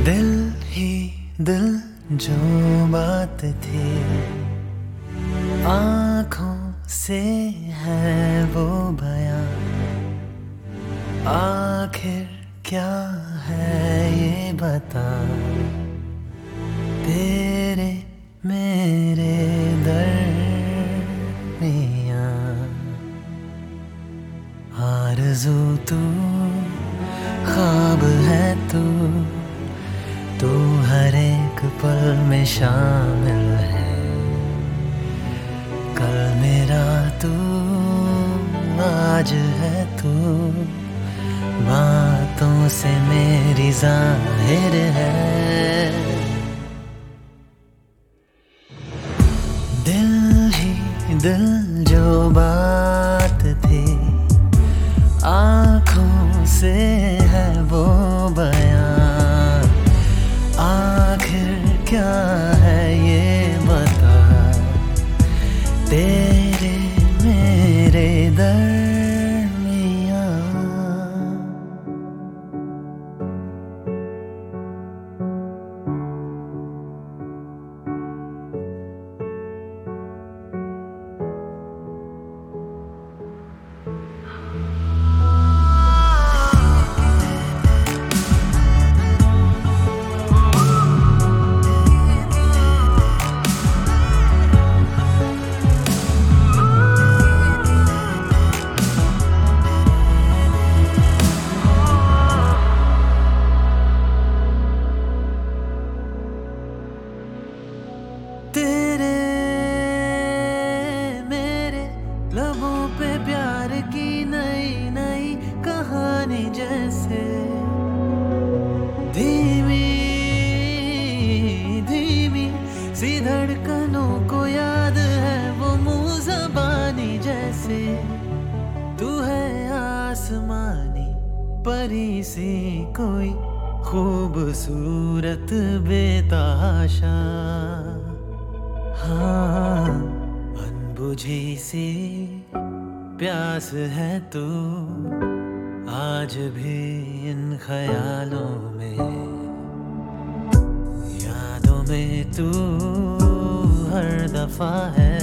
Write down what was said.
दिल ही दिल जो बात थी आँखों से है वो बयां, आखिर क्या है ये बता। तेरे मेरे दरमियां आरज़ू तू, ख्वाब है तू, तू हर एक पल में शामिल है। कल मेरा तू, आज है तू, बातों से मेरी जाहिर है। दिल ही दिल जो बात थी आँखों से है वो बयां, आखिर क्या है ये बता। तेरे मेरे दरमियां तेरे मेरे लबों पे प्यार की नई नई कहानी जैसे धीमी धीमी सी धड़कनों को याद है वो मुँह ज़बानी जैसे। तू है आसमानी परी सी कोई खूबसूरत बेताशा, हाँ अनबुझी सी प्यास है तू आज भी इन ख्यालों में। यादों में तू हर दफा है